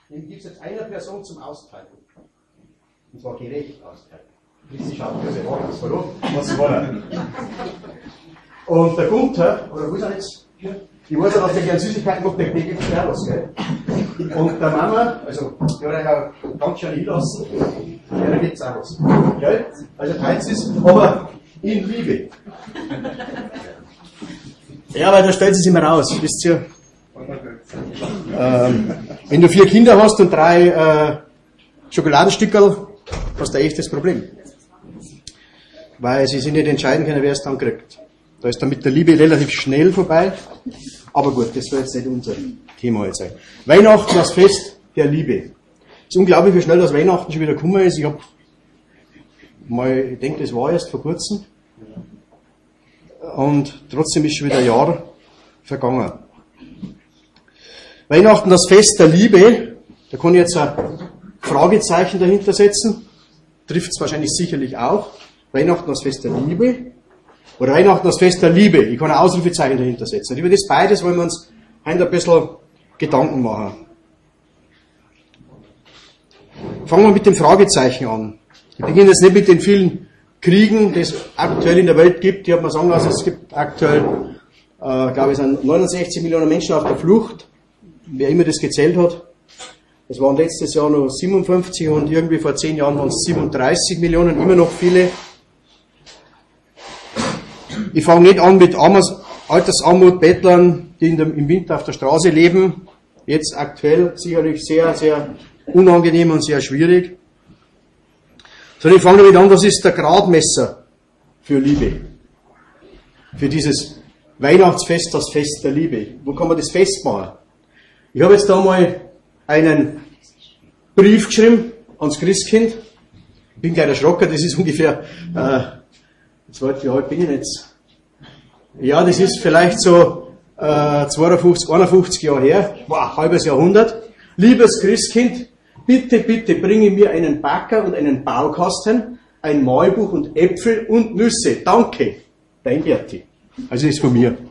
Den gibt es jetzt einer Person zum Austeilen. Und zwar gerecht austeilen. Wissenschaftliche Ordnung, warum? Was war er? Und der Gunther, oder wo ist er jetzt? Ich weiß ja, dass der gerne Süßigkeiten macht, der gibt es was, gell? Und der Mama, also, die hat euch auch ganz schön hinlassen, der gibt es auch was. Gell? Also teilt es, aber in Liebe. Ja, weil da stellt es immer raus, wisst ihr? Wenn du 4 Kinder hast und 3 Schokoladenstückerl, hast du ein echtes Problem. Weil sie sich nicht entscheiden können, wer es dann kriegt. Da ist dann mit der Liebe relativ schnell vorbei. Aber gut, das soll jetzt nicht unser Thema heute sein. Weihnachten, das Fest der Liebe. Es ist unglaublich, wie schnell das Weihnachten schon wieder gekommen ist. Ich denke, das war erst vor kurzem. Und trotzdem ist schon wieder ein Jahr vergangen. Weihnachten, das Fest der Liebe. Da kann ich jetzt ein Fragezeichen dahinter setzen. Trifft es wahrscheinlich sicherlich auch. Weihnachten, das Fest der Liebe. Oder Weihnachten, das Fest der Liebe. Ich kann ein Ausrufezeichen dahinter setzen. Und über das beides wollen wir uns heute ein bisschen Gedanken machen. Fangen wir mit dem Fragezeichen an. Ich beginne jetzt nicht mit den vielen Kriegen, die es aktuell in der Welt gibt. Ich habe mal sagen lassen, es gibt aktuell, glaube ich, sind 69 Millionen Menschen auf der Flucht. Wer immer das gezählt hat. Das waren letztes Jahr noch 57 und irgendwie vor 10 Jahren waren es 37 Millionen, immer noch viele. Ich fange nicht an mit Altersarmut, Bettlern, die im Winter auf der Straße leben. Jetzt aktuell sicherlich sehr, sehr unangenehm und sehr schwierig. Sondern ich fange damit an, was ist der Gradmesser für Liebe? Für dieses Weihnachtsfest, das Fest der Liebe. Wo kann man das festmachen? Ich habe jetzt da mal einen Brief geschrieben ans Christkind. Ich bin gleich erschrocken, das ist ungefähr, wie alt bin ich jetzt? Ja, das ist vielleicht so 52, 51 Jahre her, halbes Jahrhundert. Liebes Christkind, bitte, bitte bringe mir einen Backer und einen Baukasten, ein Malbuch und Äpfel und Nüsse. Danke, dein Berti. Also das ist von mir.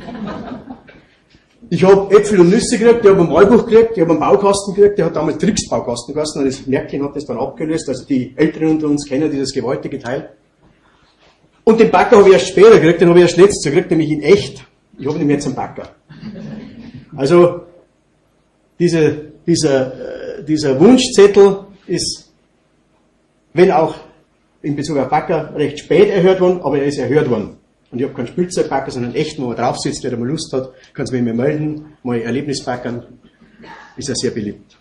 Ich habe Äpfel und Nüsse gekriegt, ich habe ein Malbuch gekriegt, ich habe einen Baukasten gekriegt, der hat damals Trix-Baukasten geheißen, und das Märklin hat das dann abgelöst, also die Älteren unter uns kennen dieses gewaltige Teil. Und den Backer habe ich erst später gekriegt, den habe ich erst letztes Jahr gekriegt, nämlich in echt. Ich habe nämlich jetzt einen Backer. Also, dieser Wunschzettel ist, wenn auch in Bezug auf Backer, recht spät erhört worden, aber er ist erhört worden. Und ich habe keinen Spielzeugbacker, sondern einen echten, wo man drauf sitzt, der da mal Lust hat, kann es mir melden, mal Erlebnisbackern, ist ja sehr beliebt.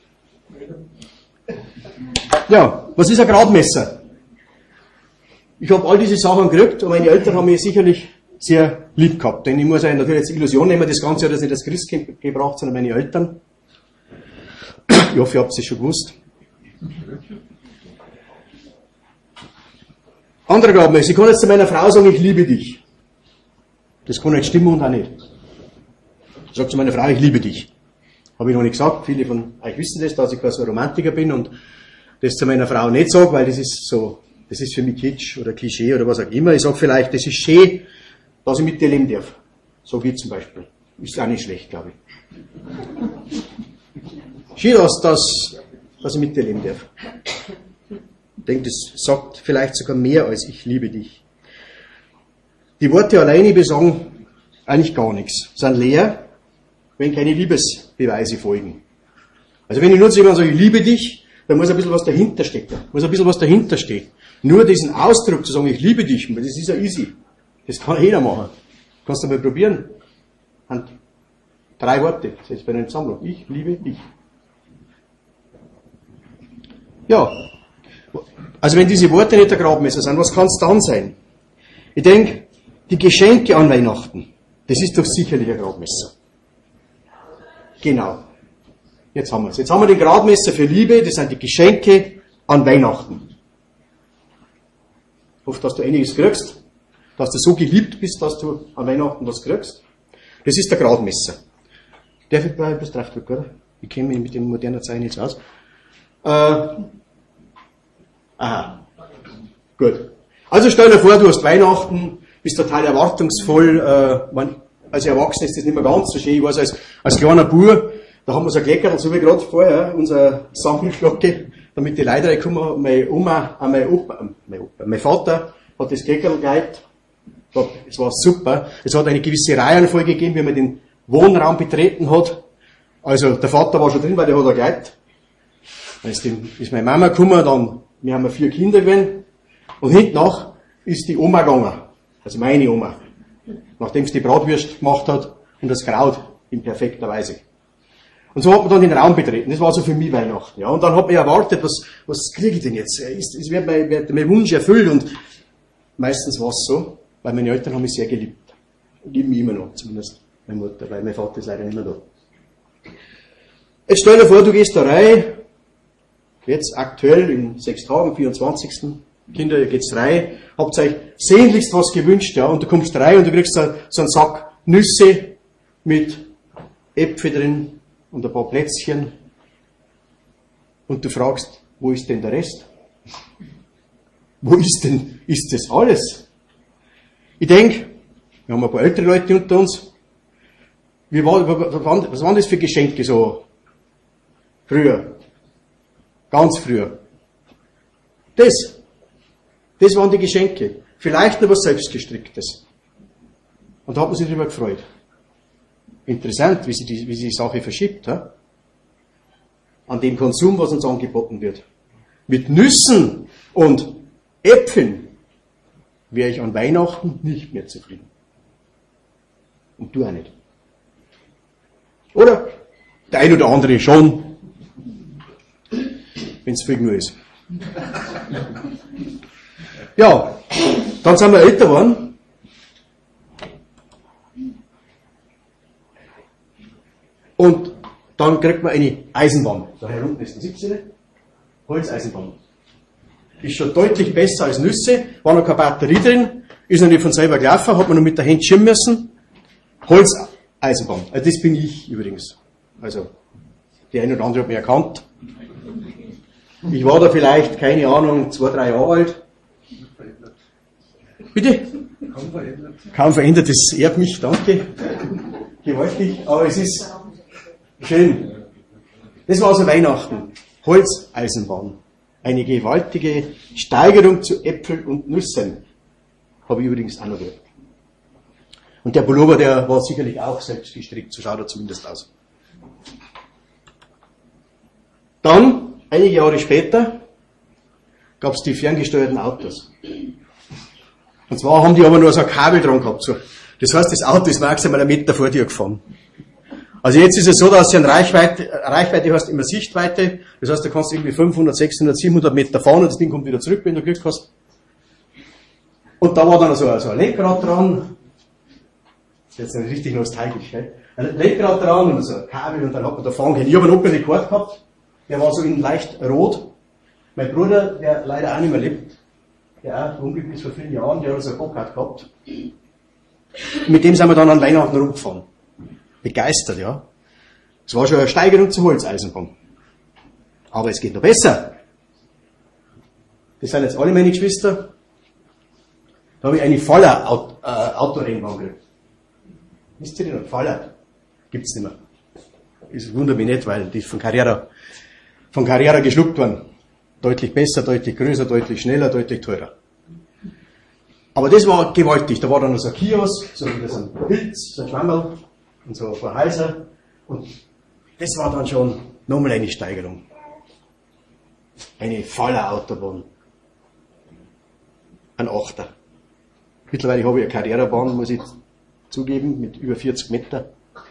Ja, was ist ein Gradmesser? Ich habe all diese Sachen gekriegt und meine Eltern haben mich sicherlich sehr lieb gehabt. Denn ich muss euch natürlich jetzt Illusion nehmen, das Ganze hat jetzt nicht das Christkind gebracht, sondern meine Eltern. Ich hoffe, ihr habt es schon gewusst. Anderer Gradmesser. Ich kann jetzt zu meiner Frau sagen, ich liebe dich. Das kann nicht stimmen und auch nicht. Ich sage zu meiner Frau, ich liebe dich. Habe ich noch nicht gesagt. Viele von euch wissen das, dass ich quasi ein Romantiker bin und das zu meiner Frau nicht sage, weil das ist so, das ist für mich Kitsch oder Klischee oder was auch immer. Ich sage vielleicht, das ist schön, dass ich mit dir leben darf. So wie zum Beispiel. Ist auch nicht schlecht, glaube ich. Schön, dass ich mit dir leben darf. Ich denke, das sagt vielleicht sogar mehr als ich liebe dich. Die Worte alleine besagen eigentlich gar nichts. Sind leer, wenn keine Liebesbeweise folgen. Also wenn ich nur zu jemandem sage, ich liebe dich, dann muss ein bisschen was dahinter stecken. Muss ein bisschen was dahinter stehen. Nur diesen Ausdruck zu sagen, ich liebe dich, das ist ja easy. Das kann jeder machen. Kannst du mal probieren. Und 3 Worte, das ist jetzt bei einer Sammlung. Ich liebe dich. Ja. Also wenn diese Worte nicht der Gradmesser sind, was kann es dann sein? Ich denke, die Geschenke an Weihnachten, das ist doch sicherlich ein Gradmesser. Genau. Jetzt haben wir es. Jetzt haben wir den Gradmesser für Liebe, das sind die Geschenke an Weihnachten. Ich hoffe, dass du einiges kriegst, dass du so geliebt bist, dass du an Weihnachten was kriegst. Das ist der Gradmesser. Darf ich bei etwas drauf drücken, oder? Ich kenne mich mit den modernen Zeichen jetzt aus. Aha. Gut. Also stell dir vor, du hast Weihnachten, bist total erwartungsvoll. Als Erwachsener ist das nicht mehr ganz so schön. Ich weiß, als kleiner Bub Da haben wir so ein Kleckerl, so wie gerade vorher, unsere Sammelglocke, damit die Leute reinkommen. Mein Vater hat das Kleckerl geleitet. Es war super. Es hat eine gewisse Reihenfolge gegeben, wie man den Wohnraum betreten hat. Also, der Vater war schon drin, weil der hat er geleitet. Dann ist meine Mama gekommen, dann, wir haben 4 Kinder gewesen. Und hinten nach ist die Oma gegangen. Also meine Oma. Nachdem sie die Bratwürst gemacht hat und das Kraut in perfekter Weise. Und so hat man dann den Raum betreten. Das war so für mich Weihnachten. Ja. Und dann hat man erwartet, was kriege ich denn jetzt? Es wird mein Wunsch erfüllt. Und meistens war es so, weil meine Eltern haben mich sehr geliebt. Lieben mich immer noch, zumindest meine Mutter, weil mein Vater ist leider nicht mehr da. Jetzt stell dir vor, du gehst da rein, jetzt aktuell in 6 Tagen, 24. Kinder, ihr geht's rein, habt euch sehnlichst was gewünscht, ja, und du kommst rein und du kriegst so einen Sack Nüsse mit Äpfel drin und ein paar Plätzchen und du fragst, wo ist denn der Rest? Wo ist das alles? Ich denke, wir haben ein paar ältere Leute unter uns, was waren das für Geschenke so früher? Ganz früher. Das waren die Geschenke. Vielleicht noch was Selbstgestricktes. Und da hat man sich darüber gefreut. Interessant, wie sich die Sache verschiebt. He? An dem Konsum, was uns angeboten wird. Mit Nüssen und Äpfeln wäre ich an Weihnachten nicht mehr zufrieden. Und du auch nicht. Oder? Der ein oder andere schon. Wenn es viel nur ist. Ja, dann sind wir älter geworden. Und dann kriegt man eine Eisenbahn. Da unten ist eine 17. Holzeisenbahn. Ist schon deutlich besser als Nüsse. War noch keine Batterie drin. Ist noch nicht von selber gelaufen. Hat man noch mit der Hand schirmen müssen. Holzeisenbahn. Also das bin ich übrigens. Also, die eine oder andere hat mich erkannt. Ich war da vielleicht, keine Ahnung, 2, 3 Jahre alt. Bitte? Kaum verändert, das ehrt mich, danke. Gewaltig, aber es ist schön. Das war also Weihnachten. Holzeisenbahn. Eine gewaltige Steigerung zu Äpfeln und Nüssen. Habe ich übrigens auch noch gehört. Und der Pullover, der war sicherlich auch selbst gestrickt, so schaut er zumindest aus. Dann, einige Jahre später, gab es die ferngesteuerten Autos. Und zwar haben die aber nur so ein Kabel dran gehabt. So. Das heißt, das Auto ist maximal 1 Meter vor dir gefahren. Also jetzt ist es so, dass du eine Reichweite hast, immer Sichtweite. Das heißt, du kannst irgendwie 500, 600, 700 Meter fahren und das Ding kommt wieder zurück, wenn du Glück hast. Und da war dann so ein Lenkrad dran. Das ist jetzt nicht richtig nostalgisch, gell? Ein Lenkrad dran und so ein Kabel und dann hat man da fahren können. Ich habe einen Opel Rekord gehabt. Der war so in leicht rot. Mein Bruder, der leider auch nicht mehr lebt, der auch verunglückt ist vor vielen Jahren, der hat so ein Go-Kart gehabt. Mit dem sind wir dann an Weihnachten rumgefahren. Begeistert, ja. Es war schon eine Steigerung zur Holzeisenbahn. Aber es geht noch besser. Das sind jetzt alle meine Geschwister. Da habe ich eine Faller Autorennbahn gekriegt. Wisst ihr die noch? Faller. Gibt's nicht mehr. Das wundert mich nicht, weil die ist von Carrera geschluckt worden. Deutlich besser, deutlich größer, deutlich schneller, deutlich teurer. Aber das war gewaltig. Da war dann noch so ein Kiosk, so ein Pilz, so ein Schwammerl und so ein paar Häuser. Und das war dann schon nochmal eine Steigerung. Eine Faller-Autobahn. Ein Achter. Mittlerweile habe ich eine Carrera-Bahn, muss ich zugeben, mit über 40 Meter.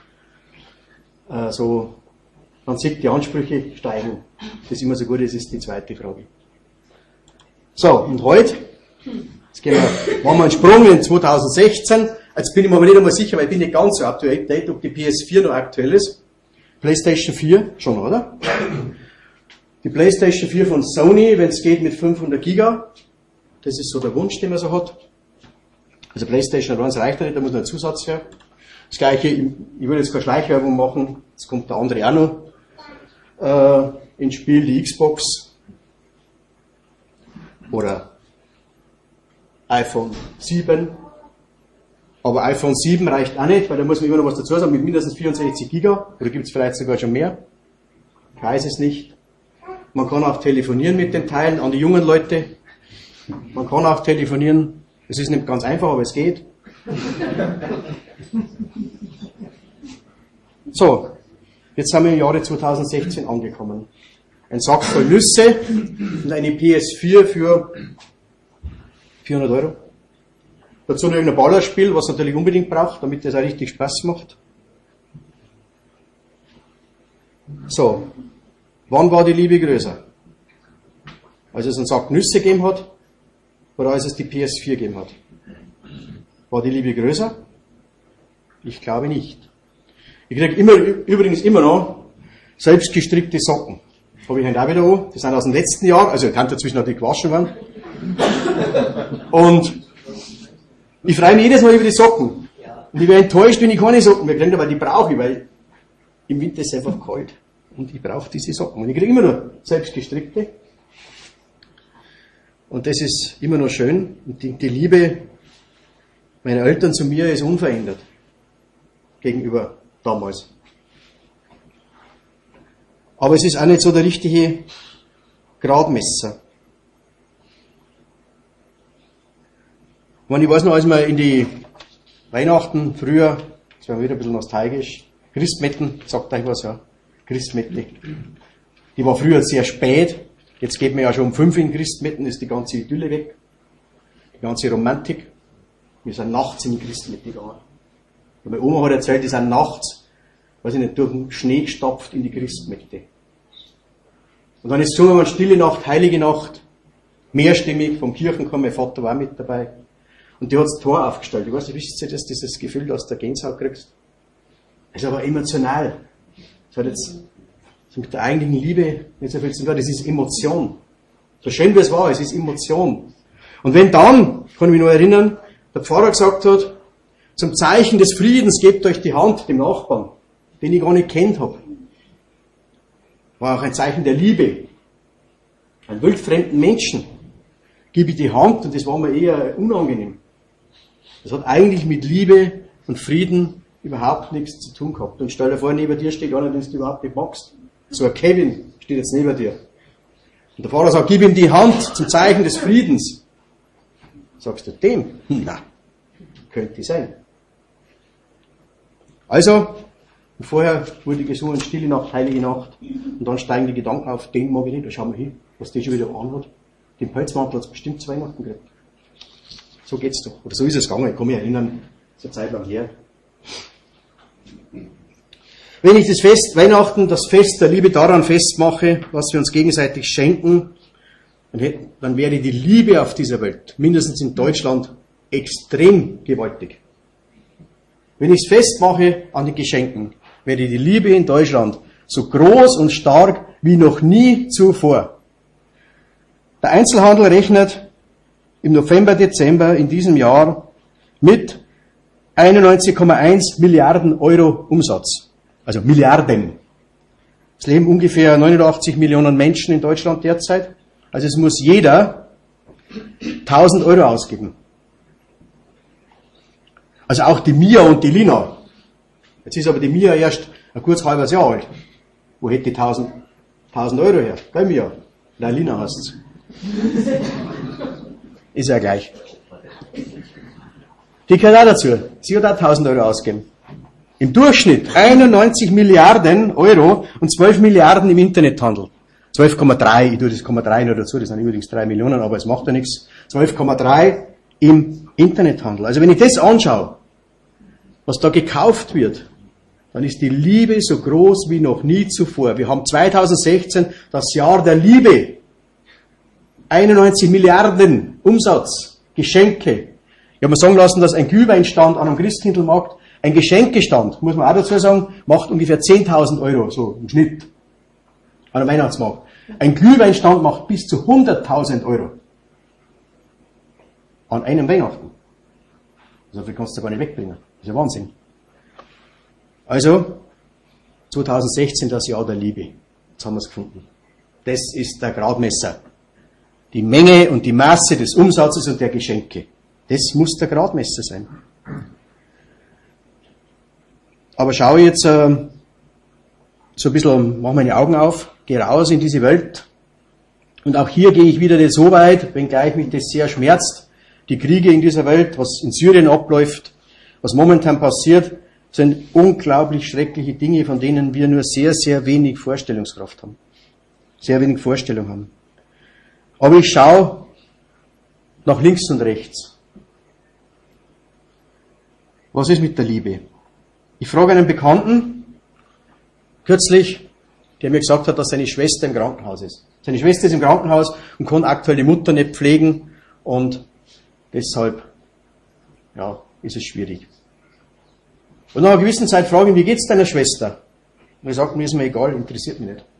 Man sieht, die Ansprüche steigen. Das immer so gut ist, ist die zweite Frage. So, und heute, machen wir einen Sprung in 2016. Jetzt bin ich mir aber nicht einmal sicher, weil ich bin nicht ganz so up to date, ob die PS4 noch aktuell ist. PlayStation 4, schon, oder? Die PlayStation 4 von Sony, wenn es geht, mit 500 Giga. Das ist so der Wunsch, den man so hat. Also PlayStation 1 reicht ja nicht, da muss noch ein Zusatz her. Das gleiche, ich würde jetzt keine Schleichwerbung machen, jetzt kommt der andere auch noch ins Spiel, die Xbox oder iPhone 7 Aber iPhone 7 reicht auch nicht, weil da muss man immer noch was dazu sagen, mit mindestens 64 Giga, oder gibt es vielleicht sogar schon mehr? Ich weiß es nicht. Man kann auch telefonieren mit den Teilen an die jungen Leute. Man kann auch telefonieren. Es ist nicht ganz einfach, aber es geht. So, jetzt sind wir im Jahre 2016 angekommen. Ein Sack voll Nüsse und eine PS4 für 400 Euro. Dazu noch irgendein Ballerspiel, was natürlich unbedingt braucht, damit das auch richtig Spaß macht. So, wann war die Liebe größer? Als es einen Sack Nüsse gegeben hat oder als es die PS4 gegeben hat? War die Liebe größer? Ich glaube nicht. Ich kriege übrigens immer noch selbstgestrickte Socken. Habe ich heute auch wieder an. Die sind aus dem letzten Jahr, also die haben dazwischen natürlich gewaschen worden. Und ich freue mich jedes Mal über die Socken. Und ich wäre enttäuscht, wenn ich keine Socken mehr kriege, weil die brauche ich, weil im Winter ist es einfach kalt. Und ich brauche diese Socken. Und ich kriege immer noch selbstgestrickte. Und das ist immer noch schön. Und die Liebe meiner Eltern zu mir ist unverändert. Gegenüber damals. Aber es ist auch nicht so der richtige Gradmesser. Ich weiß noch, als wir in die Weihnachten früher, das war wieder ein bisschen nostalgisch, Christmetten, sagt euch was, ja, Christmette. Die war früher sehr spät, jetzt geht man ja schon um 5 in Christmetten, ist die ganze Idylle weg, die ganze Romantik. Wir sind nachts in die Christmette gegangen. Und meine Oma hat erzählt, die sind nachts, weiß ich nicht, durch den Schnee gestapft in die Christmette. Und dann ist gesungen, Stille Nacht, Heilige Nacht, mehrstimmig, vom Kirchenchor, mein Vater war auch mit dabei. Und die hat das Tor aufgestellt. Ich weiß nicht, wisst ihr das, dieses Gefühl, dass du Gänsehaut kriegst? Das ist aber emotional. Das hat jetzt mit der eigentlichen Liebe nicht so viel zu tun. Das ist Emotion. So schön wie es war, es ist Emotion. Und wenn dann, kann ich mich noch erinnern, der Pfarrer gesagt hat, zum Zeichen des Friedens gebt euch die Hand dem Nachbarn, den ich gar nicht kennt habe. War auch ein Zeichen der Liebe. Einem wildfremden Menschen gebe ich die Hand und das war mir eher unangenehm. Das hat eigentlich mit Liebe und Frieden überhaupt nichts zu tun gehabt. Und stell dir vor, neben dir steht einer, den du überhaupt nicht magst. So ein Kevin steht jetzt neben dir. Und der Pfarrer sagt, gib ihm die Hand zum Zeichen des Friedens. Sagst du dem? Na, könnte sein. Also, vorher wurde gesungen, Stille Nacht, Heilige Nacht. Und dann steigen die Gedanken auf, den mag ich nicht, da schauen wir hin, was der schon wieder anhat. Den Pelzmantel hat es bestimmt zu Weihnachten gekriegt. So geht's doch. Oder so ist es gegangen. Ich kann mich erinnern, so eine Zeit lang her. Wenn ich das Fest Weihnachten, das Fest der Liebe daran festmache, was wir uns gegenseitig schenken, dann wäre die Liebe auf dieser Welt, mindestens in Deutschland, extrem gewaltig. Wenn ich es festmache an den Geschenken, wäre die Liebe in Deutschland so groß und stark wie noch nie zuvor. Der Einzelhandel rechnet im November, Dezember in diesem Jahr mit 91,1 Milliarden Euro Umsatz. Also Milliarden. Es leben ungefähr 89 Millionen Menschen in Deutschland derzeit. Also es muss jeder 1000 Euro ausgeben. Also auch die Mia und die Lina. Jetzt ist aber die Mia erst ein kurz halbes Jahr alt. Wo hätte die 1000 Euro her? Gell, Mia? Nein, Lina heißt's. Ist ja gleich. Die gehört auch dazu. Sie hat auch 1000 Euro ausgegeben. Im Durchschnitt 91 Milliarden Euro und 12 Milliarden im Internethandel. 12,3, ich tue das 0,3 noch dazu, das sind übrigens 3 Millionen, aber es macht ja nichts. 12,3 im Internethandel. Also wenn ich das anschaue, was da gekauft wird, dann ist die Liebe so groß wie noch nie zuvor. Wir haben 2016 das Jahr der Liebe. 91 Milliarden Umsatz, Geschenke. Ich habe mir sagen lassen, dass ein Glühweinstand an einem Christkindlmarkt, ein Geschenkestand, muss man auch dazu sagen, macht ungefähr 10.000 Euro, so im Schnitt, an einem Weihnachtsmarkt. Ein Glühweinstand macht bis zu 100.000 Euro. An einem Weihnachten. So viel kannst du gar nicht wegbringen. Das ist ja Wahnsinn. Also, 2016 das Jahr der Liebe. Jetzt haben wir es gefunden. Das ist der Gradmesser. Die Menge und die Masse des Umsatzes und der Geschenke. Das muss der Gradmesser sein. Aber schaue jetzt so ein bisschen, mache meine Augen auf, gehe raus in diese Welt. Und auch hier gehe ich wieder nicht so weit, wenngleich mich das sehr schmerzt. Die Kriege in dieser Welt, was in Syrien abläuft, was momentan passiert, sind unglaublich schreckliche Dinge, von denen wir nur sehr, sehr wenig Vorstellungskraft haben. Sehr wenig Vorstellung haben. Aber ich schaue nach links und rechts. Was ist mit der Liebe? Ich frage einen Bekannten, kürzlich, der mir gesagt hat, dass seine Schwester im Krankenhaus ist. Seine Schwester ist im Krankenhaus und kann aktuell die Mutter nicht pflegen und deshalb, ja, ist es schwierig. Und nach einer gewissen Zeit frage ich ihn, wie geht's deiner Schwester? Und er sagt, mir ist mir egal, interessiert mich nicht.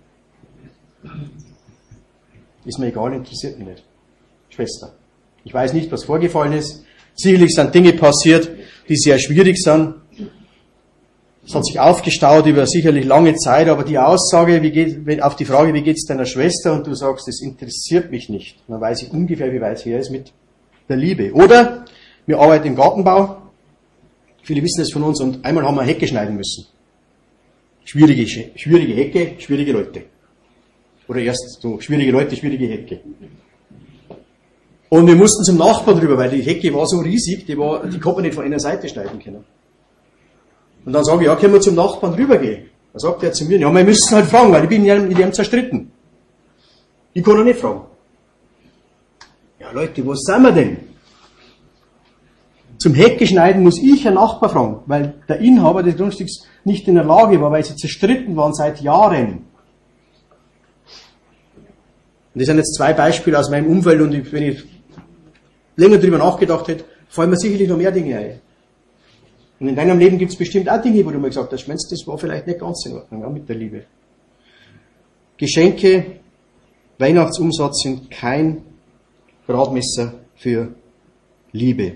Ist mir egal, interessiert mich nicht. Schwester. Ich weiß nicht, was vorgefallen ist. Sicherlich sind Dinge passiert, die sehr schwierig sind. Es hat sich aufgestaut über sicherlich lange Zeit, aber die Aussage, auf die Frage, wie geht's deiner Schwester, und du sagst, das interessiert mich nicht, dann weiß ich ungefähr, wie weit es her ist mit der Liebe. Oder wir arbeiten im Gartenbau. Viele wissen das von uns, und einmal haben wir Hecke schneiden müssen. Schwierige Hecke, schwierige Leute. Oder erst so, schwierige Leute, schwierige Hecke. Und wir mussten zum Nachbarn drüber, weil die Hecke war so riesig, die konnte man nicht von einer Seite schneiden können. Und dann sage ich, ja, können wir zum Nachbarn rübergehen? Dann sagt er zu mir, ja, wir müssen halt fragen, weil ich bin ja mit ihm zerstritten. Ich kann ihn nicht fragen. Ja, Leute, was sind wir denn? Zum Hecke schneiden muss ich einen Nachbar fragen, weil der Inhaber des Grundstücks nicht in der Lage war, weil sie zerstritten waren seit Jahren. Und das sind jetzt zwei Beispiele aus meinem Umfeld, und wenn ich länger drüber nachgedacht hätte, fallen mir sicherlich noch mehr Dinge ein. Und in deinem Leben gibt es bestimmt auch Dinge, wo du mal gesagt hast, Mensch, das war vielleicht nicht ganz in Ordnung, ja, mit der Liebe. Geschenke, Weihnachtsumsatz sind kein Gradmesser für Liebe.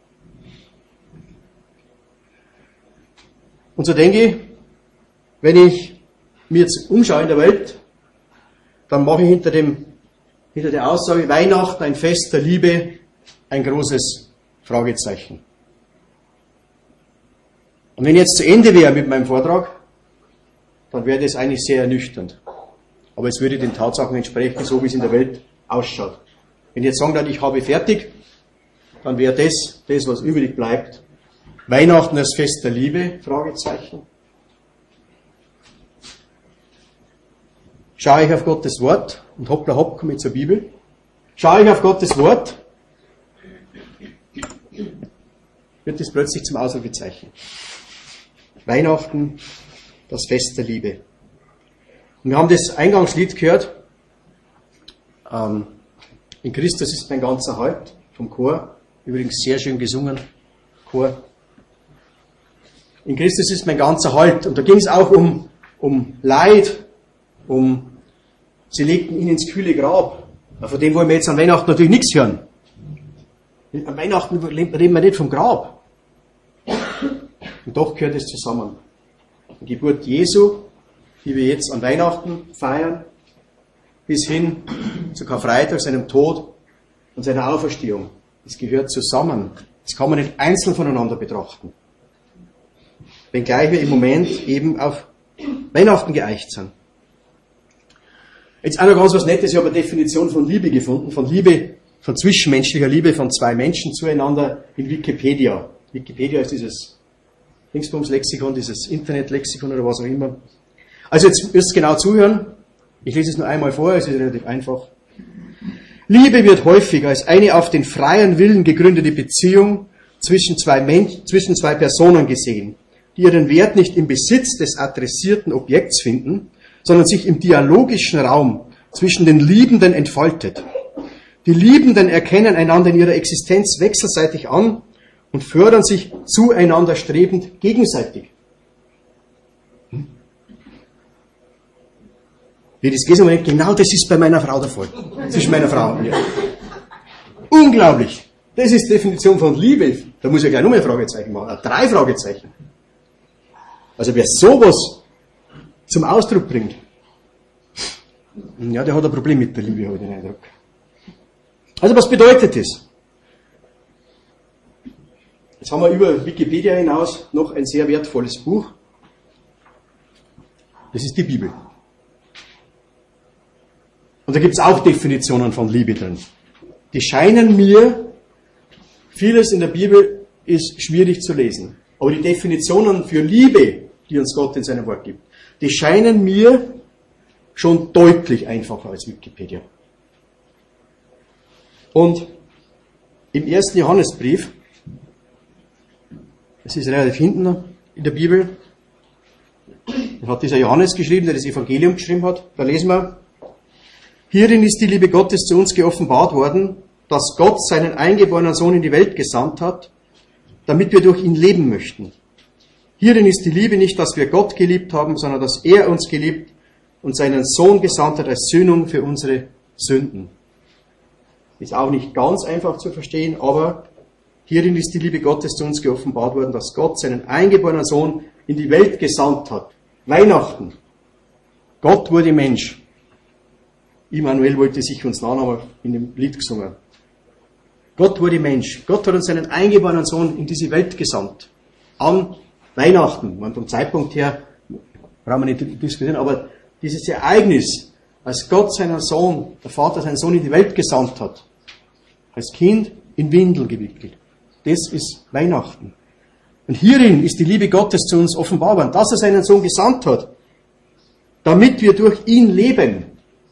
Und so denke ich, wenn ich mir jetzt umschaue in der Welt, dann mache ich hinter der Aussage Weihnachten, ein Fest der Liebe, ein großes Fragezeichen. Und wenn ich jetzt zu Ende wäre mit meinem Vortrag, dann wäre das eigentlich sehr ernüchternd. Aber es würde den Tatsachen entsprechen, so wie es in der Welt ausschaut. Wenn ich jetzt sagen würde, ich habe fertig, dann wäre das, was übrig bleibt, Weihnachten als Fest der Liebe, Fragezeichen. Schaue ich auf Gottes Wort, und hoppla hopp, komme ich zur Bibel. Schaue ich auf Gottes Wort, wird es plötzlich zum Ausrufezeichen. Weihnachten, das Fest der Liebe. Und wir haben das Eingangslied gehört. In Christus ist mein ganzer Halt, vom Chor. Übrigens sehr schön gesungen, Chor. In Christus ist mein ganzer Halt. Und da ging es auch um Leid, sie legten ihn ins kühle Grab. Von dem wollen wir jetzt an Weihnachten natürlich nichts hören. An Weihnachten reden wir nicht vom Grab. Und doch gehört es zusammen. Die Geburt Jesu, die wir jetzt an Weihnachten feiern, bis hin zu Karfreitag, seinem Tod und seiner Auferstehung. Das gehört zusammen. Das kann man nicht einzeln voneinander betrachten. Wenngleich wir im Moment eben auf Weihnachten geeicht sind. Jetzt auch noch ganz was Nettes. Ich habe eine Definition von Liebe gefunden. Von Liebe, von zwischenmenschlicher Liebe von zwei Menschen zueinander in Wikipedia. Wikipedia ist dieses Dingsbums-Lexikon, dieses Internet-Lexikon oder was auch immer. Also jetzt müsst ihr genau zuhören. Ich lese es nur einmal vor, es ist relativ einfach. Liebe wird häufig als eine auf den freien Willen gegründete Beziehung zwischen zwei Personen gesehen, die ihren Wert nicht im Besitz des adressierten Objekts finden, sondern sich im dialogischen Raum zwischen den Liebenden entfaltet. Die Liebenden erkennen einander in ihrer Existenz wechselseitig an und fördern sich zueinander strebend gegenseitig. Wie das geht, genau das ist bei meiner Frau der Fall. Zwischen meiner Frau und mir. Unglaublich. Das ist die Definition von Liebe. Da muss ich gleich noch mehr Fragezeichen machen. 3 Fragezeichen. Also wer sowas zum Ausdruck bringt, ja, der hat ein Problem mit der Liebe, habe ich den Eindruck. Also was bedeutet das? Jetzt haben wir über Wikipedia hinaus noch ein sehr wertvolles Buch, Das ist die Bibel. Und da gibt es auch Definitionen von Liebe drin. Die scheinen mir, vieles in der Bibel ist schwierig zu lesen. Aber die Definitionen für Liebe, die uns Gott in seinem Wort gibt, die scheinen mir schon deutlich einfacher als Wikipedia. Und im 1. Johannesbrief, das ist relativ hinten in der Bibel, hat dieser Johannes geschrieben, der das Evangelium geschrieben hat, da lesen wir: Hierin ist die Liebe Gottes zu uns geoffenbart worden, dass Gott seinen eingeborenen Sohn in die Welt gesandt hat, damit wir durch ihn leben möchten. Hierin ist die Liebe nicht, dass wir Gott geliebt haben, sondern dass er uns geliebt und seinen Sohn gesandt hat als Sühnung für unsere Sünden. Ist auch nicht ganz einfach zu verstehen, aber hierin ist die Liebe Gottes zu uns geoffenbart worden, dass Gott seinen eingeborenen Sohn in die Welt gesandt hat. Weihnachten. Gott wurde Mensch. Immanuel wollte sich uns nahen, aber in dem Lied gesungen. Gott wurde Mensch. Gott hat uns seinen eingeborenen Sohn in diese Welt gesandt. An Weihnachten. Und vom Zeitpunkt her brauchen wir nicht diskutieren, aber dieses Ereignis, als Gott seinen Sohn, der Vater seinen Sohn in die Welt gesandt hat, als Kind in Windel gewickelt. Das ist Weihnachten. Und hierin ist die Liebe Gottes zu uns offenbar worden, dass er seinen Sohn gesandt hat, damit wir durch ihn leben.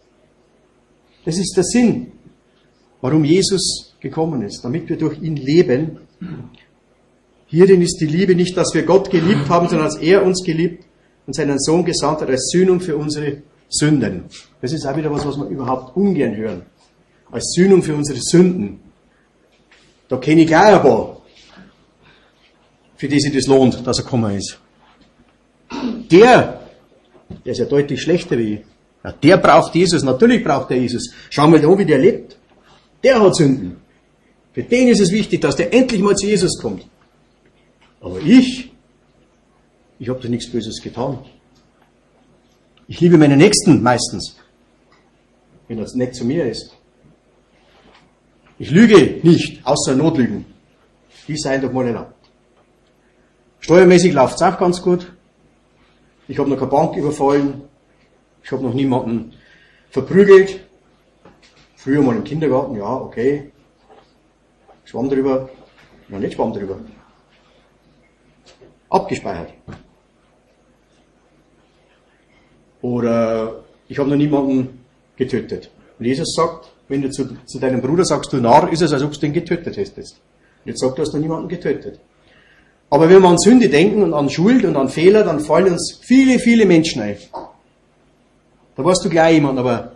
Das ist der Sinn, warum Jesus gekommen ist, damit wir durch ihn leben. Hierin ist die Liebe nicht, dass wir Gott geliebt haben, sondern dass er uns geliebt und seinen Sohn gesandt hat als Sühnung für unsere Sünden. Das ist auch wieder was wir überhaupt ungern hören. Als Sühnung für unsere Sünden. Da kenne ich gleich ein paar, für die sich das lohnt, dass er gekommen ist. Der ist ja deutlich schlechter wie ich. Ja, der braucht Jesus, natürlich braucht er Jesus. Schau mal da, wie der lebt. Der hat Sünden. Für den ist es wichtig, dass der endlich mal zu Jesus kommt. Aber ich habe da nichts Böses getan. Ich liebe meine Nächsten meistens, wenn das nett zu mir ist. Ich lüge nicht, außer Notlügen. Die seien doch mal erlaubt. Steuermäßig läuft es auch ganz gut. Ich habe noch keine Bank überfallen. Ich habe noch niemanden verprügelt. Früher mal im Kindergarten, ja, okay. Schwamm drüber. Ja, nicht Schwamm drüber. Abgespeichert. Oder ich habe noch niemanden getötet. Und Jesus sagt, wenn du zu deinem Bruder sagst, du Narr, ist es, als ob du den getötet hättest. Und jetzt sagt, du hast noch niemanden getötet. Aber wenn wir an Sünde denken und an Schuld und an Fehler, dann fallen uns viele, viele Menschen ein. Da warst du gleich jemand, aber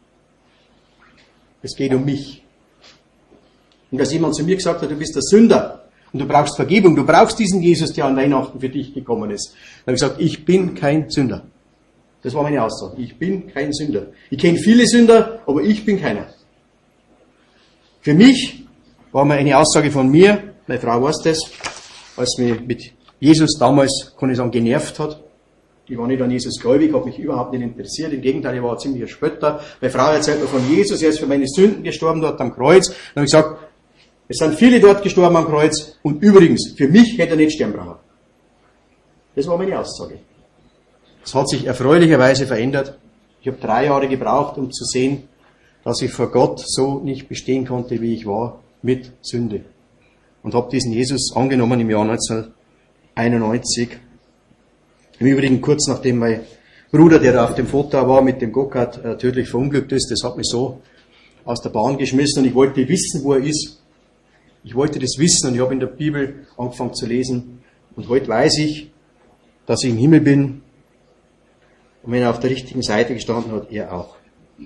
es geht um mich. Und dass jemand zu mir gesagt hat, du bist der Sünder und du brauchst Vergebung, du brauchst diesen Jesus, der an Weihnachten für dich gekommen ist. Dann habe ich gesagt, ich bin kein Sünder. Das war meine Aussage. Ich bin kein Sünder. Ich kenne viele Sünder, aber ich bin keiner. Für mich war mal eine Aussage von mir, meine Frau weiß das, als mich mit Jesus damals, kann ich sagen, genervt hat. Ich war nicht an Jesus gläubig, hat mich überhaupt nicht interessiert. Im Gegenteil, ich war ein ziemlicher Spötter. Meine Frau erzählt mir von Jesus, er ist für meine Sünden gestorben dort am Kreuz. Dann habe ich gesagt, es sind viele dort gestorben am Kreuz und übrigens, für mich hätte er nicht sterben brauchen. Das war meine Aussage. Das hat sich erfreulicherweise verändert. Ich habe 3 Jahre gebraucht, um zu sehen, dass ich vor Gott so nicht bestehen konnte, wie ich war, mit Sünde. Und habe diesen Jesus angenommen im Jahr 1991. Im Übrigen kurz nachdem mein Bruder, der da auf dem Foto war, mit dem Go-Kart tödlich verunglückt ist, das hat mich so aus der Bahn geschmissen und ich wollte wissen, wo er ist. Ich wollte das wissen und ich habe in der Bibel angefangen zu lesen. Und heute weiß ich, dass ich im Himmel bin. Und wenn er auf der richtigen Seite gestanden hat, er auch.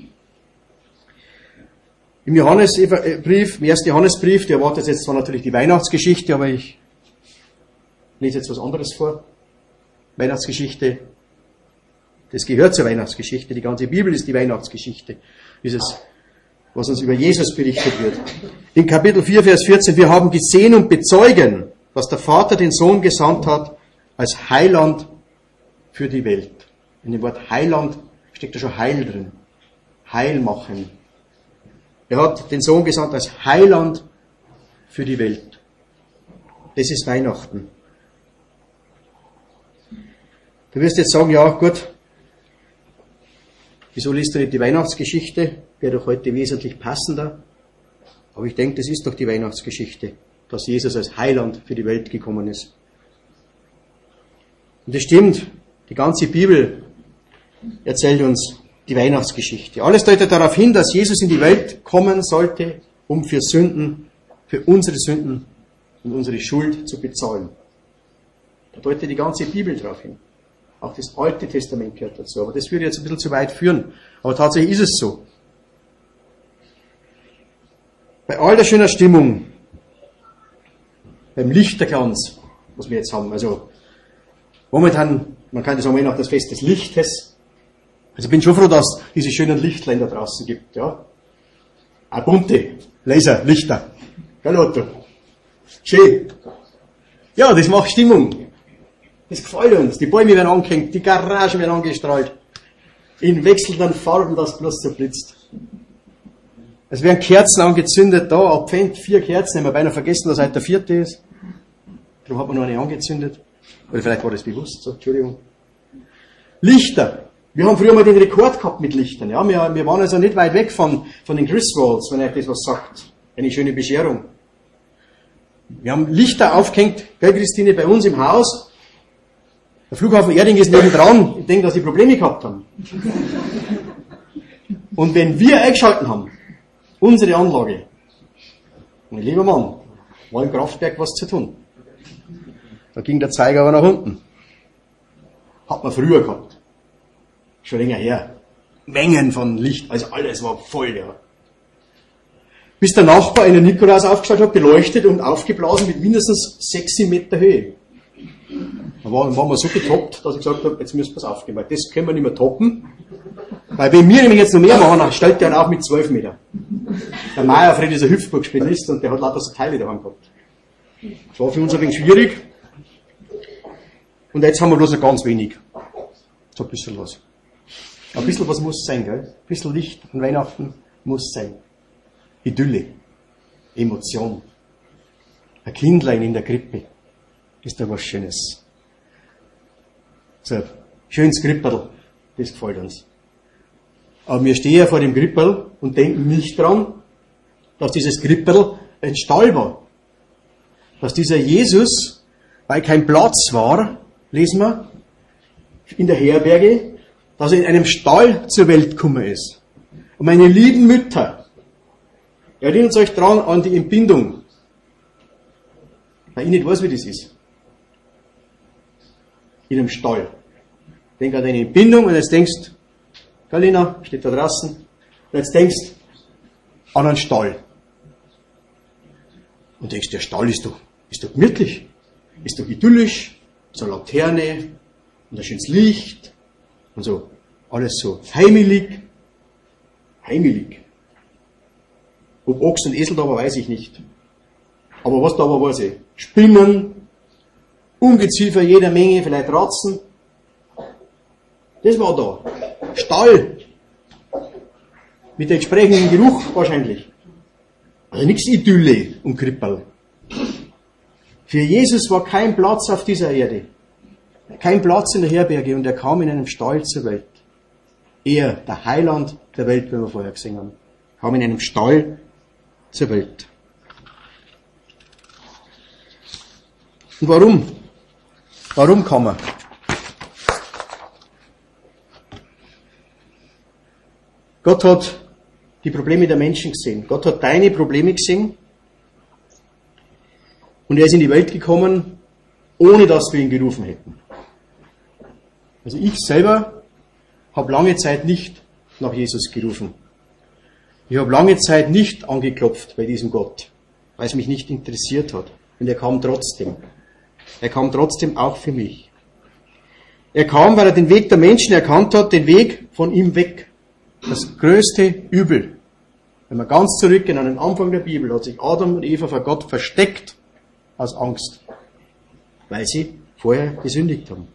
Im Johannesbrief, im 1. Johannesbrief, der erwartet jetzt zwar natürlich die Weihnachtsgeschichte, aber ich lese jetzt was anderes vor. Weihnachtsgeschichte, das gehört zur Weihnachtsgeschichte. Die ganze Bibel ist die Weihnachtsgeschichte. Dieses, was uns über Jesus berichtet wird. In Kapitel 4, Vers 14, wir haben gesehen und bezeugen, dass der Vater den Sohn gesandt hat als Heiland für die Welt. In dem Wort Heiland steckt da schon Heil drin. Heil machen. Er hat den Sohn gesandt als Heiland für die Welt. Das ist Weihnachten. Du wirst jetzt sagen, ja gut, Wieso liest du nicht die Weihnachtsgeschichte? Wäre doch heute wesentlich passender. Aber ich denke, das ist doch die Weihnachtsgeschichte, dass Jesus als Heiland für die Welt gekommen ist. Und das stimmt, die ganze Bibel erzählt uns die Weihnachtsgeschichte. Alles deutet darauf hin, dass Jesus in die Welt kommen sollte, um für unsere Sünden und unsere Schuld zu bezahlen. Da deutet die ganze Bibel darauf hin. Auch das Alte Testament gehört dazu. Aber das würde jetzt ein bisschen zu weit führen. Aber tatsächlich ist es so. Bei all der schönen Stimmung, beim Lichterglanz, was wir jetzt haben, also momentan, man kann das sagen, auch das Fest des Lichtes. Also ich bin schon froh, dass es diese schönen Lichtlein da draußen gibt. Ja? Auch bunte Laser, Lichter. Gell, Otto? Schön. Ja, das macht Stimmung. Das gefällt uns. Die Bäume werden angehängt, die Garagen werden angestrahlt. In wechselnden Farben, das bloß zerblitzt. Es werden Kerzen angezündet, da, Advent, 4 Kerzen, haben wir beinahe vergessen, dass heute der 4. ist. Darum hat man noch eine angezündet. Oder vielleicht war das bewusst, so, Entschuldigung. Lichter. Wir haben früher mal den Rekord gehabt mit Lichtern, ja. Wir waren also nicht weit weg von den Griswolds, wenn euch das was sagt. Eine schöne Bescherung. Wir haben Lichter aufgehängt, gell, Christine, bei uns im Haus. Der Flughafen Erding ist nebendran. Ich denke, dass die Probleme gehabt haben. Und wenn wir eingeschalten haben, unsere Anlage, mein lieber Mann, war im Kraftwerk was zu tun. Da ging der Zeiger aber nach unten. Hat man früher gehabt. Schon länger her. Mengen von Licht, also alles war voll, ja. Bis der Nachbar einen Nikolaus aufgestellt hat, beleuchtet und aufgeblasen mit mindestens 6 Meter Höhe. Da waren wir so getoppt, dass ich gesagt habe, jetzt müssen wir es aufgeben, weil das können wir nicht mehr toppen. Weil wenn wir nämlich jetzt noch mehr machen, dann stellt der auch mit 12 Meter. Der Meierfried ist ein Hüpfburg-Spezialist und der hat lauter so Teile daheim gehabt. Das war für uns ein wenig schwierig. Und jetzt haben wir bloß noch ganz wenig. So ein bisschen was. Ein bisschen was muss sein, gell? Ein bisschen Licht an Weihnachten muss sein. Idylle. Emotion. Ein Kindlein in der Krippe. Ist doch was Schönes. So, schönes Kripperl. Das gefällt uns. Aber wir stehen ja vor dem Kripperl und denken nicht dran, dass dieses Kripperl ein Stall war. Dass dieser Jesus, weil kein Platz war, lesen wir, in der Herberge, dass er in einem Stall zur Welt gekommen ist. Und meine lieben Mütter, erinnert euch dran an die Entbindung. Weil ich nicht weiß, wie das ist. In einem Stall. Denk an deine Entbindung und jetzt denkst, Galina steht da draußen, und jetzt denkst an einen Stall. Und denkst, der Stall ist doch gemütlich, ist doch idyllisch, so eine Laterne und ein schönes Licht und so, alles so heimelig. Heimelig. Ob Ochs und Esel da war, weiß ich nicht. Aber was da war, weiß ich. Spinnen, Ungeziefer jeder Menge, vielleicht Ratzen. Das war da. Stall. Mit entsprechendem Geruch wahrscheinlich. Also nichts Idylle und Kripperl. Für Jesus war kein Platz auf dieser Erde. Kein Platz in der Herberge und er kam in einem Stall zur Welt. Er, der Heiland der Welt, wie wir vorher gesehen haben, kam in einem Stall zur Welt. Und warum? Warum kam er? Gott hat die Probleme der Menschen gesehen. Gott hat deine Probleme gesehen. Und er ist in die Welt gekommen, ohne dass wir ihn gerufen hätten. Also ich selber habe lange Zeit nicht nach Jesus gerufen. Ich habe lange Zeit nicht angeklopft bei diesem Gott, weil es mich nicht interessiert hat. Und er kam trotzdem. Er kam trotzdem auch für mich. Er kam, weil er den Weg der Menschen erkannt hat, den Weg von ihm weg. Das größte Übel. Wenn wir ganz zurückgehen an den Anfang der Bibel, hat sich Adam und Eva vor Gott versteckt aus Angst, weil sie vorher gesündigt haben.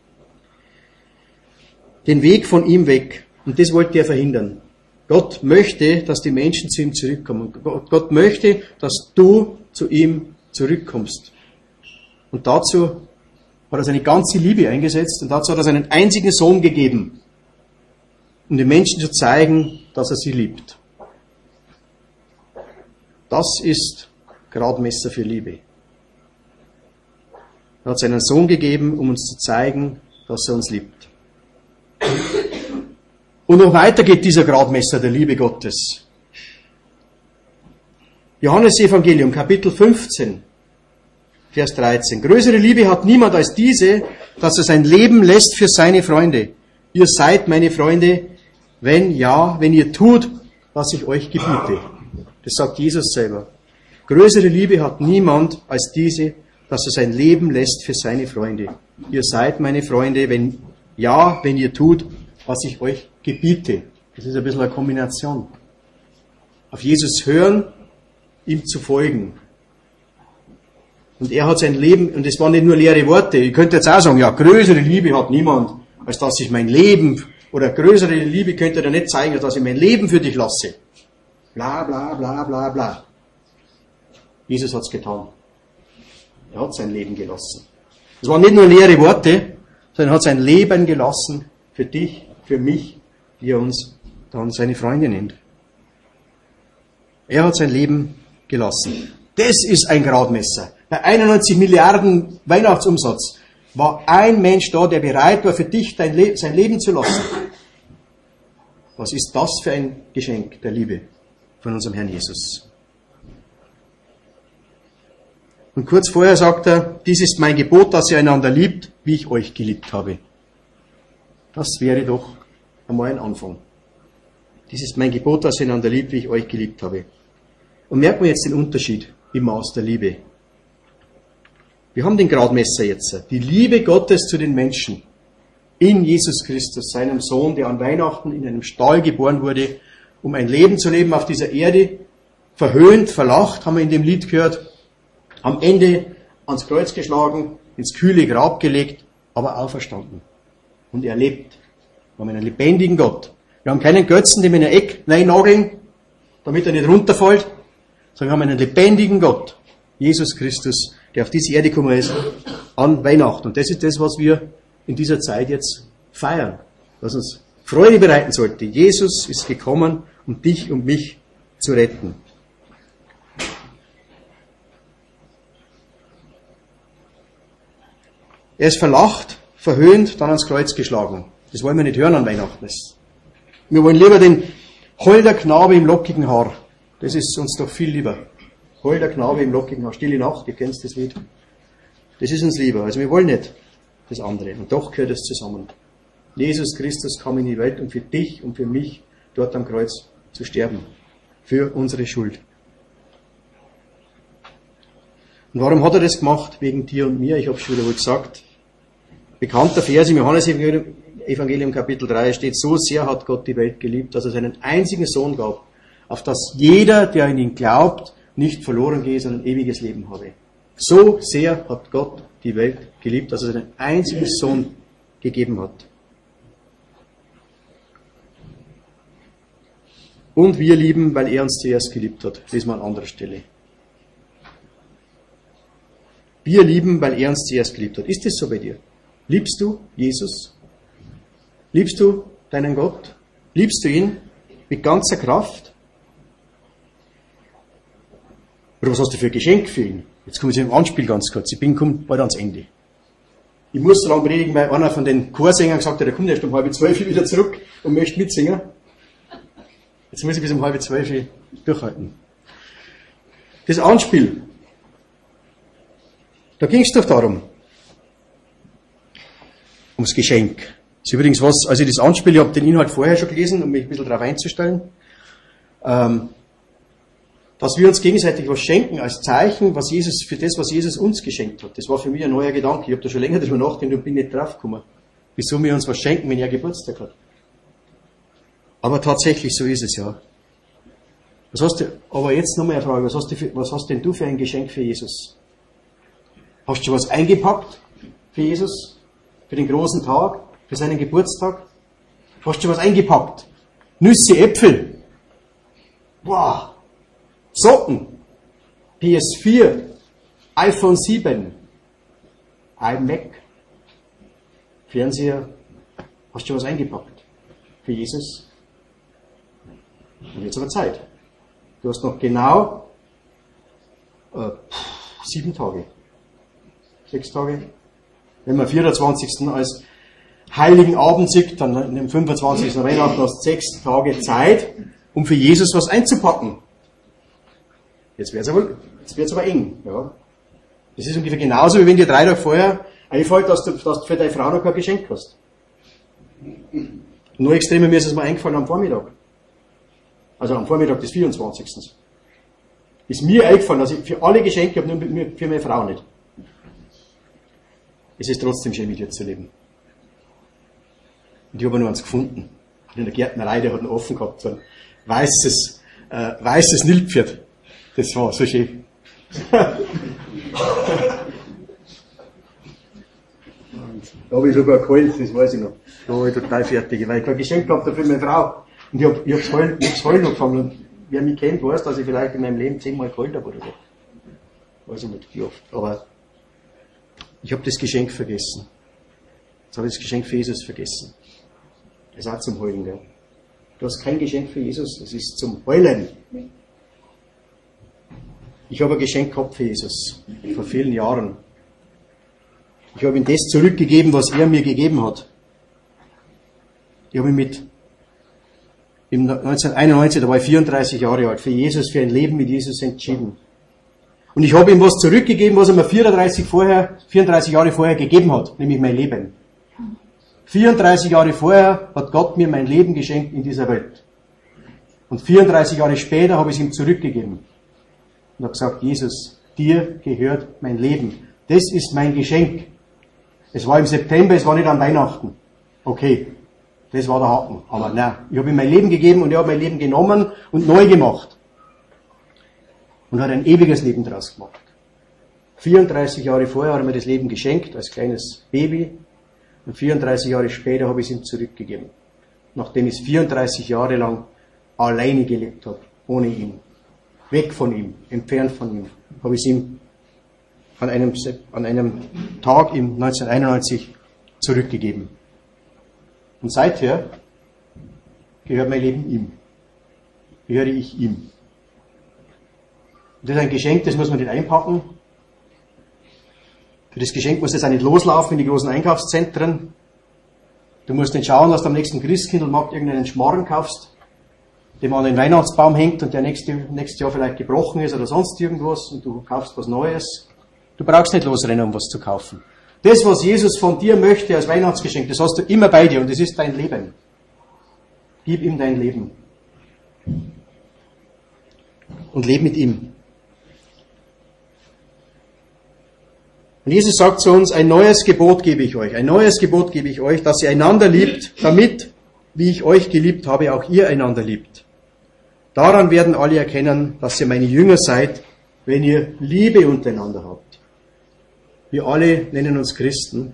Den Weg von ihm weg. Und das wollte er verhindern. Gott möchte, dass die Menschen zu ihm zurückkommen. Gott möchte, dass du zu ihm zurückkommst. Und dazu hat er seine ganze Liebe eingesetzt und dazu hat er seinen einzigen Sohn gegeben. um den Menschen zu zeigen, dass er sie liebt. Das ist Gradmesser für Liebe. Er hat seinen Sohn gegeben, um uns zu zeigen, dass er uns liebt. Und noch weiter geht dieser Gradmesser der Liebe Gottes. Johannes Evangelium, Kapitel 15, Vers 13. Größere Liebe hat niemand als diese, dass er sein Leben lässt für seine Freunde. Ihr seid meine Freunde, wenn ihr tut, was ich euch gebiete. Das sagt Jesus selber. Größere Liebe hat niemand als diese, dass er sein Leben lässt für seine Freunde. Ihr seid meine Freunde, wenn ihr tut, was ich euch gebiete. Das ist ein bisschen eine Kombination. Auf Jesus hören, ihm zu folgen. Und er hat sein Leben, und es waren nicht nur leere Worte. Ich könnte jetzt auch sagen, ja, größere Liebe hat niemand, als dass ich mein Leben, oder größere Liebe könnte er nicht zeigen, als dass ich mein Leben für dich lasse. Bla, bla, bla, bla, bla. Jesus hat's getan. Er hat sein Leben gelassen. Es waren nicht nur leere Worte, sondern er hat sein Leben gelassen für dich, für mich, wie er uns dann seine Freunde nennt. Er hat sein Leben gelassen. Das ist ein Gradmesser. Bei 91 Milliarden Weihnachtsumsatz war ein Mensch da, der bereit war, für dich sein Leben zu lassen. Was ist das für ein Geschenk der Liebe von unserem Herrn Jesus? Und kurz vorher sagt er, dies ist mein Gebot, dass ihr einander liebt, wie ich euch geliebt habe. Das wäre doch einmal ein Anfang. Dies ist mein Gebot, dass ihr einander liebt, wie ich euch geliebt habe. Und merkt man jetzt den Unterschied im Maß der Liebe. Wir haben den Gradmesser jetzt. Die Liebe Gottes zu den Menschen in Jesus Christus, seinem Sohn, der an Weihnachten in einem Stall geboren wurde, um ein Leben zu leben auf dieser Erde, verhöhnt, verlacht, haben wir in dem Lied gehört, am Ende ans Kreuz geschlagen, ins kühle Grab gelegt, aber auferstanden. Und er lebt. Wir haben einen lebendigen Gott. Wir haben keinen Götzen, den wir in ein Eck nageln, damit er nicht runterfällt, sondern wir haben einen lebendigen Gott, Jesus Christus, der auf diese Erde gekommen ist, an Weihnachten. Und das ist das, was wir in dieser Zeit jetzt feiern, was uns Freude bereiten sollte. Jesus ist gekommen, um dich und mich zu retten. Er ist verlacht, verhöhnt, dann ans Kreuz geschlagen. Das wollen wir nicht hören an Weihnachten. Wir wollen lieber den holder Knabe im lockigen Haar. Das ist uns doch viel lieber. Holder Knabe im lockigen Haar. Stille Nacht, ihr kennt das Lied. Das ist uns lieber. Also wir wollen nicht das andere. Und doch gehört es zusammen. Jesus Christus kam in die Welt, um für dich und für mich dort am Kreuz zu sterben. Für unsere Schuld. Und warum hat er das gemacht? Wegen dir und mir. Ich habe es schon wieder gesagt. Bekannter Vers im Johannes-Evangelium Kapitel 3 steht, so sehr hat Gott die Welt geliebt, dass er seinen einzigen Sohn gab, auf dass jeder, der in ihn glaubt, nicht verloren gehe, sondern ewiges Leben habe. So sehr hat Gott die Welt geliebt, dass er seinen einzigen Sohn gegeben hat. Und wir lieben, weil er uns zuerst geliebt hat. Das lesen wir an anderer Stelle. Wir lieben, weil er uns zuerst geliebt hat. Ist das so bei dir? Liebst du Jesus? Liebst du deinen Gott? Liebst du ihn mit ganzer Kraft? Oder was hast du für ein Geschenk für ihn? Jetzt komme ich zum Anspiel ganz kurz. Ich komme bald ans Ende. Ich muss so lange predigen, weil einer von den Chorsängern gesagt hat, er kommt erst um 11:30 wieder zurück und möchte mitsingen. Jetzt muss ich bis um 11:30 durchhalten. Das Anspiel. Da ging es doch darum. Ums Geschenk. Das ist übrigens was, als ich das anspiele, ich habe den Inhalt vorher schon gelesen, um mich ein bisschen darauf einzustellen, dass wir uns gegenseitig was schenken als Zeichen, für das, was Jesus uns geschenkt hat. Das war für mich ein neuer Gedanke. Ich habe da schon länger darüber nachgedacht und bin nicht draufgekommen, wieso wir uns was schenken, wenn er Geburtstag hat. Aber tatsächlich, so ist es, ja. Aber jetzt nochmal eine Frage, was hast denn du für ein Geschenk für Jesus? Hast du schon was eingepackt für Jesus? Für den großen Tag? Für seinen Geburtstag? Hast du schon was eingepackt? Nüsse, Äpfel? Boah! Socken? PS4? iPhone 7? iMac? Fernseher? Hast du schon was eingepackt? für Jesus? Und jetzt aber Zeit. Du hast noch genau 7 Tage. 6 Tage. Wenn man 24. als Heiligen Abend sieht, dann in dem 25. Weihnachten hast du 6 Tage Zeit, um für Jesus was einzupacken. Jetzt wird's aber eng. Ja. Das ist ungefähr genauso, wie wenn dir 3 Tage vorher einfällt, dass du für deine Frau noch kein Geschenk hast. Nur extremer, mir ist es mal eingefallen am Vormittag. Also am Vormittag des 24. Ist mir eingefallen, dass ich für alle Geschenke habe, nur für meine Frau nicht. Es ist trotzdem schön, mit ihr zu leben. Und ich habe nur eins gefunden. In der Gärtnerei, der hat einen offen gehabt, so ein weißes Nilpferd. Das war so schön. Da habe ich sogar geheult, das weiß ich noch. Da war ich total fertig, weil ich kein Geschenk gehabt habe für meine Frau. Und ich habe das Heulen angefangen. Und wer mich kennt, weiß, dass ich vielleicht in meinem Leben 10-mal geheult habe oder so. Weiß ich nicht, wie oft. Aber ich habe das Geschenk vergessen. Jetzt habe ich das Geschenk für Jesus vergessen. Das ist auch zum Heulen, gell? Du hast kein Geschenk für Jesus, es ist zum Heulen. Ich habe ein Geschenk gehabt für Jesus, vor vielen Jahren. Ich habe ihm das zurückgegeben, was er mir gegeben hat. Ich habe mich im 1991, da war ich 34 Jahre alt, für Jesus, für ein Leben mit Jesus entschieden. Und ich habe ihm was zurückgegeben, was er mir 34 Jahre vorher gegeben hat, nämlich mein Leben. 34 Jahre vorher hat Gott mir mein Leben geschenkt in dieser Welt. Und 34 Jahre später habe ich es ihm zurückgegeben. Und habe gesagt, Jesus, dir gehört mein Leben. Das ist mein Geschenk. Es war im September, es war nicht an Weihnachten. Okay, das war der Haken. Aber nein, ich habe ihm mein Leben gegeben und er hat mein Leben genommen und neu gemacht. Und hat ein ewiges Leben draus gemacht. 34 Jahre vorher hat er mir das Leben geschenkt, als kleines Baby. Und 34 Jahre später habe ich es ihm zurückgegeben. Nachdem ich 34 Jahre lang alleine gelebt habe, ohne ihn. Weg von ihm, entfernt von ihm, habe ich es ihm an einem Tag im 1991 zurückgegeben. Und seither gehört mein Leben ihm. Gehöre ich ihm. Und das ist ein Geschenk, das muss man nicht einpacken. Für das Geschenk muss es auch nicht loslaufen in die großen Einkaufszentren. Du musst nicht schauen, dass du am nächsten Christkindlmarkt irgendeinen Schmarrn kaufst, den man an den Weihnachtsbaum hängt und der nächstes Jahr vielleicht gebrochen ist oder sonst irgendwas und du kaufst was Neues. Du brauchst nicht losrennen, um was zu kaufen. Das, was Jesus von dir möchte als Weihnachtsgeschenk, das hast du immer bei dir und das ist dein Leben. Gib ihm dein Leben. Und leb mit ihm. Und Jesus sagt zu uns, ein neues Gebot gebe ich euch, dass ihr einander liebt, damit, wie ich euch geliebt habe, auch ihr einander liebt. Daran werden alle erkennen, dass ihr meine Jünger seid, wenn ihr Liebe untereinander habt. Wir alle nennen uns Christen.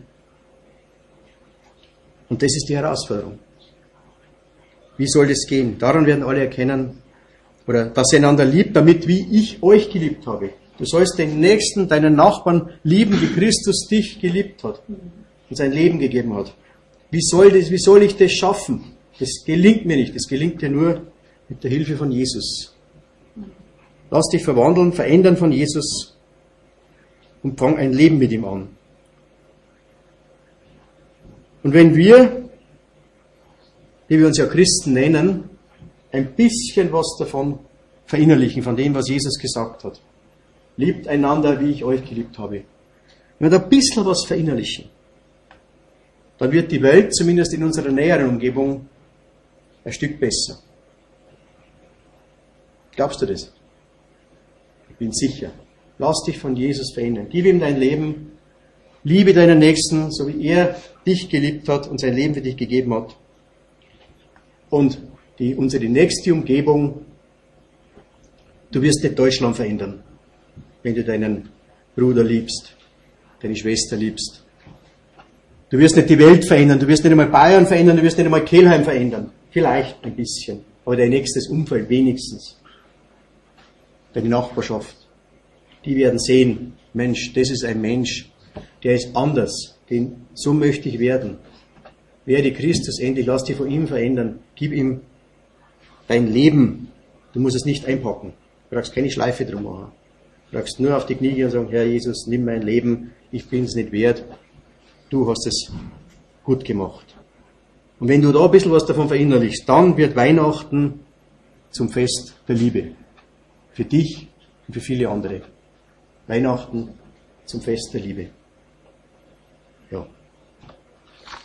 Und das ist die Herausforderung. Wie soll das gehen? Daran werden alle erkennen, oder dass ihr einander liebt, damit, wie ich euch geliebt habe. Du sollst den Nächsten, deinen Nachbarn lieben, wie Christus dich geliebt hat und sein Leben gegeben hat. Wie soll ich das schaffen? Das gelingt mir nicht. Das gelingt dir nur mit der Hilfe von Jesus. Lass dich verwandeln, verändern von Jesus und fang ein Leben mit ihm an. Und wenn wir, die wir uns ja Christen nennen, ein bisschen was davon verinnerlichen, von dem, was Jesus gesagt hat. Liebt einander, wie ich euch geliebt habe. Wenn wir da ein bisschen was verinnerlichen, dann wird die Welt, zumindest in unserer näheren Umgebung, ein Stück besser. Glaubst du das? Ich bin sicher. Lass dich von Jesus verändern. Gib ihm dein Leben. Liebe deinen Nächsten, so wie er dich geliebt hat und sein Leben für dich gegeben hat. Und unsere nächste Umgebung, du wirst nicht Deutschland verändern, wenn du deinen Bruder liebst, deine Schwester liebst. Du wirst nicht die Welt verändern, du wirst nicht einmal Bayern verändern, du wirst nicht einmal Kelheim verändern. Vielleicht ein bisschen, aber dein nächstes Umfeld wenigstens. Deine Nachbarschaft. Die werden sehen, Mensch, das ist ein Mensch, der ist anders, so möchte ich werden. werde Christus endlich, lass dich von ihm verändern, gib ihm dein Leben. Du musst es nicht einpacken. Du brauchst keine Schleife drum machen. Du brauchst nur auf die Knie gehen und sagen, Herr Jesus, nimm mein Leben, ich bin es nicht wert. Du hast es gut gemacht. Und wenn du da ein bisschen was davon verinnerlichst, dann wird Weihnachten zum Fest der Liebe. Für dich und für viele andere. Weihnachten zum Fest der Liebe.